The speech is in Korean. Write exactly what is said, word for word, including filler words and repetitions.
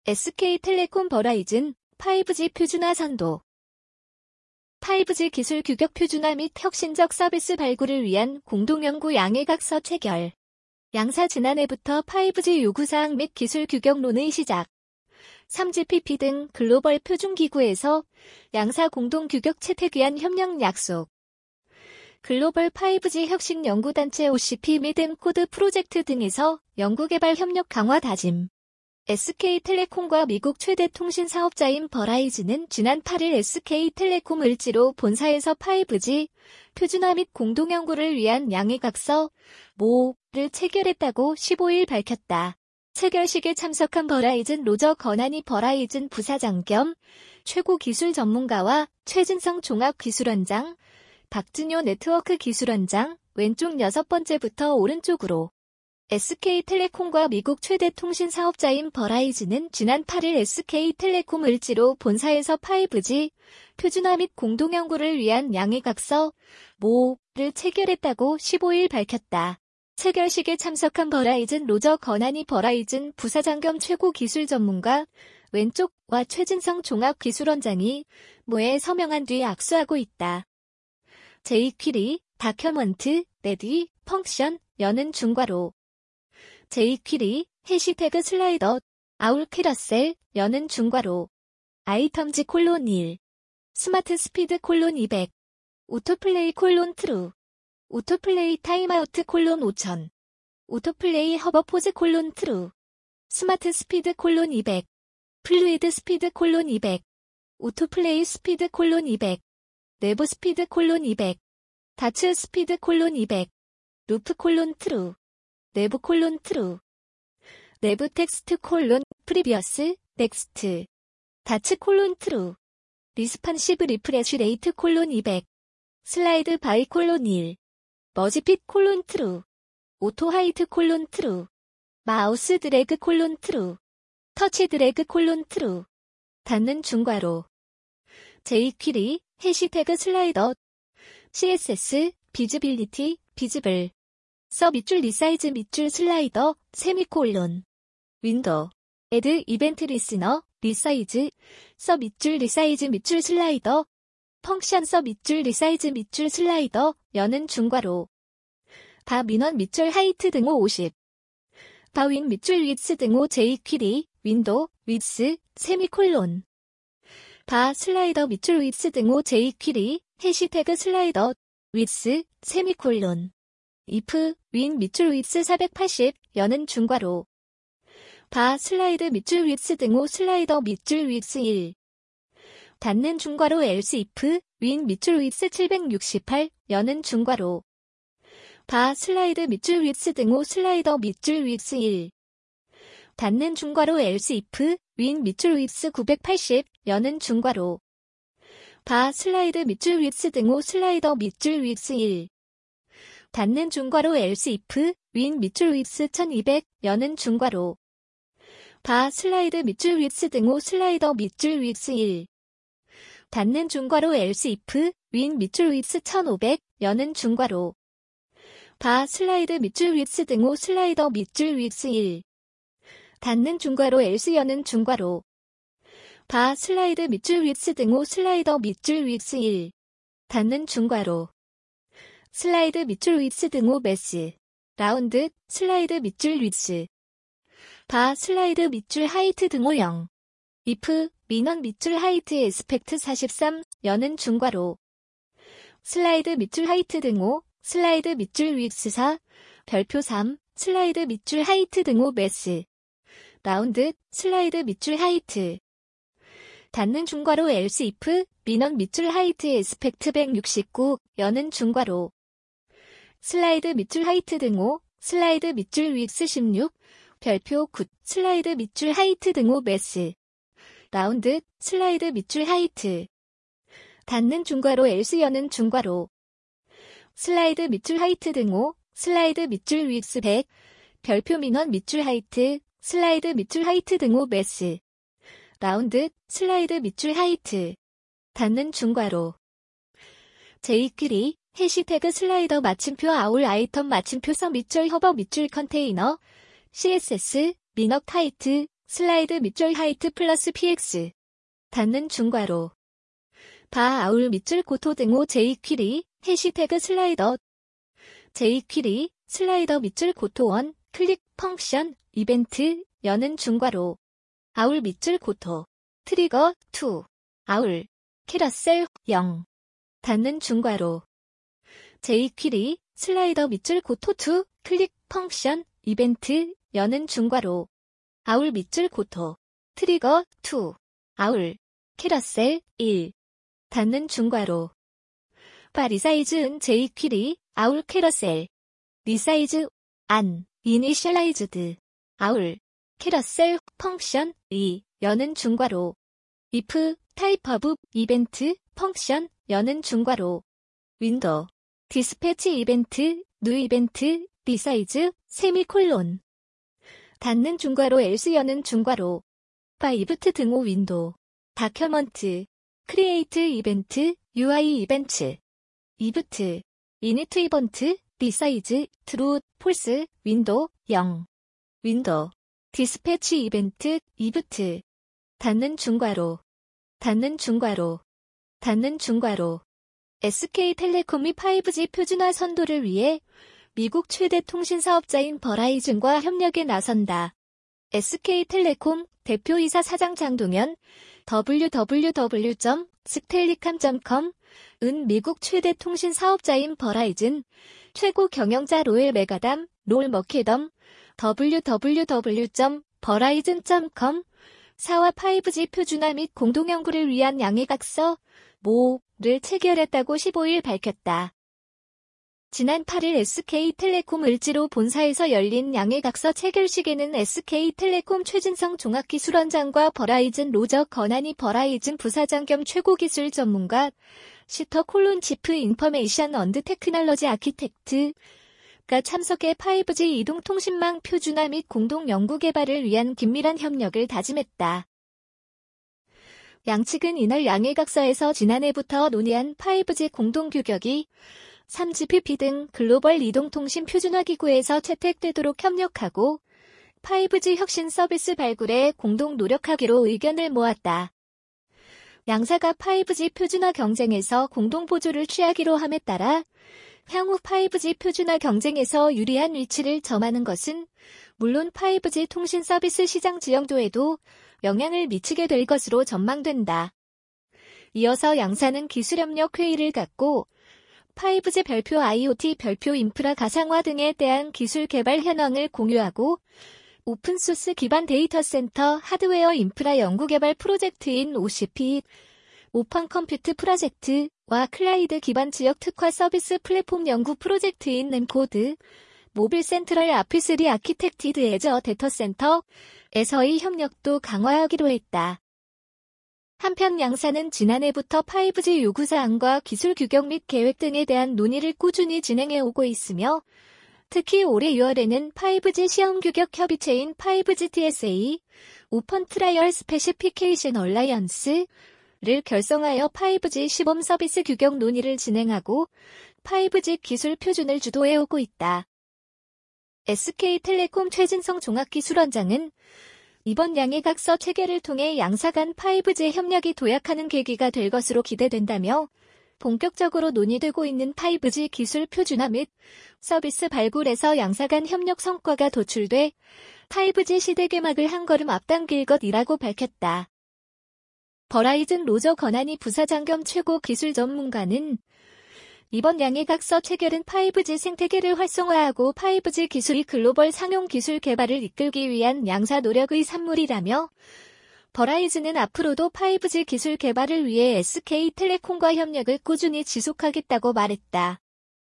에스케이텔레콤 버라이즌 파이브지 표준화 선도. 파이브지 기술 규격 표준화 및 혁신적 서비스 발굴을 위한 공동연구 양해각서 체결. 양사 지난해부터 파이브지 요구사항 및 기술 규격론의 시작. 삼 지 피 피 등 글로벌 표준기구에서 양사 공동 규격 채택 위한 협력 약속. 글로벌 파이브지 혁신 연구단체 오 씨 피 및 엠코드 프로젝트 등에서 연구개발 협력 강화 다짐. 에스케이텔레콤과 미국 최대 통신 사업자인 버라이즌은 지난 팔 일 에스케이텔레콤 을지로 본사에서 파이브지 표준화 및 공동연구를 위한 양해각서 모를 체결했다고 십오 일 밝혔다. 체결식에 참석한 버라이즌 로저 건한이 버라이즌 부사장 겸 최고 기술 전문가와 최진성 종합기술원장, 박준효 네트워크 기술원장, 왼쪽 여섯 번째부터 오른쪽으로. 에스케이텔레콤과 미국 최대 통신 사업자인 버라이즌은 지난 팔 일 에스케이텔레콤 을지로 본사에서 파이브지 표준화 및 공동연구를 위한 양해각서 모를 체결했다고 십오 일 밝혔다. 체결식에 참석한 버라이즌 로저 건한이 버라이즌 부사장 겸 최고 기술 전문가 왼쪽과 최진성 종합기술원장이 모에 서명한 뒤 악수하고 있다. 제이퀴리, 다큐먼트, 레디, 펑션, 여는 중괄호. 제이퀴리, 해시태그 슬라이더, 아울 캐러셀, 여는 중괄호. 아이텀즈 콜론 일. 스마트 스피드 콜론 이백. 오토플레이 콜론 트루. 오토플레이 타임아우트 콜론 오천. 오토플레이 허버포즈 콜론 트루. 스마트 스피드 콜론 이백. 플루이드 스피드 콜론 이백. 오토플레이 스피드 콜론 이백. 내부 스피드 콜론 이백. 다츠 스피드 콜론 이백. 루프 콜론 트루. 내부 콜론 트루. 내부 텍스트 콜론 프리비어스 넥스트. 다츠 콜론 트루. 리스판시브 리프레쉬 레이트 콜론 이백. 슬라이드 바이 콜론 일. 머지핏 콜론 트루. 오토 하이트 콜론 트루. 마우스 드래그 콜론 트루. 터치 드래그 콜론 트루. 닫는 중괄호. 제이퀴리, 해시태그 슬라이더. 씨에스에스, 비즈빌리티, 비즈블. 서 밑줄 리사이즈 밑줄 슬라이더, 세미콜론. 윈도우. 애드 이벤트 리스너, 리사이즈. 서 밑줄 리사이즈 밑줄 슬라이더. 펑션 서 밑줄 리사이즈 밑줄 슬라이더, 여는 중괄호. 바 민원 밑줄 하이트 등호 오십. 바윈 밑줄 윗스 등호 제이퀴리, 윈도우, 윗스, 세미콜론. 바 슬라이더 밑줄 윗스 등호 제이퀴리, 해시태그 슬라이더, 윗스, 세미콜론. if, 윈 밑줄 윗스 사백팔십, 여는 중괄호. 바 슬라이드 밑줄 윗스 등호 슬라이더 밑줄 윗스 일. 닫는 중괄호 else if, 윈 밑줄 윗스 칠백육십팔, 여는 중괄호. 바 슬라이드 밑줄 윗스 등호 슬라이더 밑줄 윗스 일. 닫는 중괄호 else if, 윈 밑줄 윗스 구백팔십, 여는 중괄호. 바 슬라이드 밑줄 윗스 등호 슬라이더 밑줄 윗스 일. 닫는 중괄호 else if, 윈 밑줄 윗스 천이백, 여는 중괄호. 바 슬라이드 밑줄 윗스 등호 슬라이더 밑줄 윗스 일. 닫는 중괄호 else if, 윈 밑줄 윗스 천오백, 여는 중괄호. 바 슬라이드 밑줄 윗스 등호 슬라이더 밑줄 윗스 일. 닫는 중괄호 else 여는 중괄호. 바 슬라이드 밑줄 윗스 등호 슬라이더 밑줄 윗스 일. 닫는 중괄호. 슬라이드 밑줄 윗스 등호 매스. 라운드, 슬라이드 밑줄 윗스. 바 슬라이드 밑줄 하이트 등호 영. if, 민원 밑줄 하이트 에스펙트 사십삼, 여는 중괄호. 슬라이드 밑줄 하이트 등호, 슬라이드 밑줄 윗스 사, 별표 삼, 슬라이드 밑줄 하이트 등호 매스. 라운드, 슬라이드 밑줄 하이트. 닫는 중괄호 else if, 민원 밑줄 하이트 에스펙트 백육십구, 여는 중괄호. 슬라이드 밑줄 하이트 등호, 슬라이드 밑줄 윗스 십육, 별표 구, 슬라이드 밑줄 하이트 등호 매스. 라운드, 슬라이드 밑줄 하이트. 닫는 중괄호 else 여는 중괄호. 슬라이드 밑줄 하이트 등호, 슬라이드 밑줄 윗스 백, 별표 민원 밑줄 하이트, 슬라이드 밑줄 하이트 등호 매스. 라운드, 슬라이드 밑줄 하이트. 닫는 중괄호. 제이퀴리, 해시태그 슬라이더 마침표 아울 아이텀 마침표 서 밑줄 허버 밑줄 컨테이너, 씨에스에스, 민억 타이트, 슬라이드 밑줄 하이트 플러스 피엑스. 닫는 중괄호. 바 아울 밑줄 고토 등호 제이퀴리, 해시태그 슬라이더. 제이퀴리, 슬라이더 밑줄 고토 원, 클릭 펑션, 이벤트, 여는 중괄호. 아울 밑줄 고토. 트리거, 투. 아울. 캐러셀, 영. 닫는 중괄호. 제이퀴리, 슬라이더 밑줄 고토 투, 클릭 펑션, 이벤트, 여는 중괄호. 아울 밑줄 고토. 트리거, 투. 아울. 캐러셀, 일. 닫는 중괄호. 바 리사이즈은 제이퀴리, 아울 캐러셀. 리사이즈, 안, 이니셜라이즈드. 아울. 캐러셀, 펑션, 이, 여는 중괄호. if, 타입 오브, 이벤트, 펑션, 여는 중괄호. 윈도우. 디스패치 이벤트, 뉴 이벤트, 리사이즈, 세미콜론. 닫는 중괄호 else 여는 중괄호. 바 이브트 등호 윈도우. 다큐먼트. 크리에이트 이벤트, 유아이 이벤트. 이브트. 이니트 이벤트, 리사이즈, 트루, 폴스, 윈도우, 영. 윈도우. 디스패치 이벤트, 이브트. 닫는 중괄호. 닫는 중괄호. 닫는 중괄호. 에스케이텔레콤이 파이브지 표준화 선도를 위해 미국 최대 통신 사업자인 버라이즌과 협력에 나선다. 에스케이텔레콤 대표이사 사장 장동현 더블유 더블유 더블유 점 스텔리캄 점 컴은 미국 최대 통신 사업자인 버라이즌 최고 경영자 로엘 메가담 롤 머케덤 더블유 더블유 더블유 점 버라이즌 점 컴 사와 파이브지 표준화 및 공동연구를 위한 양해각서 모를 체결했다고 십오일 밝혔다. 지난 팔일 에스케이텔레콤 을지로 본사에서 열린 양해각서 체결식에는 에스케이텔레콤 최진성 종합기술원장과 버라이즌 로저 건한이 버라이즌 부사장 겸 최고기술 전문가 시터 콜론 치프 인퍼메이션 언드 테크놀로지 아키텍트 가 참석해 파이브지 이동통신망 표준화 및 공동 연구 개발을 위한 긴밀한 협력을 다짐했다. 양측은 이날 양해각서에서 지난해부터 논의한 파이브지 공동규격이 삼 지피피 등 글로벌 이동통신 표준화기구에서 채택되도록 협력하고 파이브지 혁신 서비스 발굴에 공동 노력하기로 의견을 모았다. 양사가 파이브지 표준화 경쟁에서 공동 보조를 취하기로 함에 따라 향후 파이브지 표준화 경쟁에서 유리한 위치를 점하는 것은 물론 파이브지 통신 서비스 시장 지형도에도 영향을 미치게 될 것으로 전망된다. 이어서 양사는 기술협력 회의를 갖고 파이브지 별표 아이오티 별표 인프라 가상화 등에 대한 기술 개발 현황을 공유하고 오픈소스 기반 데이터 센터 하드웨어 인프라 연구개발 프로젝트인 오씨피, 오펀 컴퓨트 프로젝트와 클라이드 기반 지역 특화 서비스 플랫폼 연구 프로젝트인 엠코드, 모빌 센트럴 아피스리 아키텍티드 에저 데이터 센터에서의 협력도 강화하기로 했다. 한편 양사는 지난해부터 파이브지 요구사항과 기술 규격 및 계획 등에 대한 논의를 꾸준히 진행해오고 있으며 특히 올해 유월에는 파이브지 시험 규격 협의체인 파이브지 티에스에이, 오펀 트라이얼 스페시피케이션 얼라이언스를 결성하여 파이브지 시범 서비스 규격 논의를 진행하고 파이브지 기술 표준을 주도해오고 있다. 에스케이텔레콤 최진성 종합기술원장은 이번 양해각서 체결을 통해 양사 간 파이브지 협력이 도약하는 계기가 될 것으로 기대된다며 본격적으로 논의되고 있는 파이브지 기술 표준화 및 서비스 발굴에서 양사 간 협력 성과가 도출돼 파이브지 시대 개막을 한 걸음 앞당길 것이라고 밝혔다. 버라이즌 로저 건한이 부사장 겸 최고 기술 전문가는 이번 양해각서 체결은 파이브지 생태계를 활성화하고 파이브지 기술이 글로벌 상용 기술 개발을 이끌기 위한 양사 노력의 산물이라며 버라이즌은 앞으로도 파이브지 기술 개발을 위해 에스케이텔레콤과 협력을 꾸준히 지속하겠다고 말했다.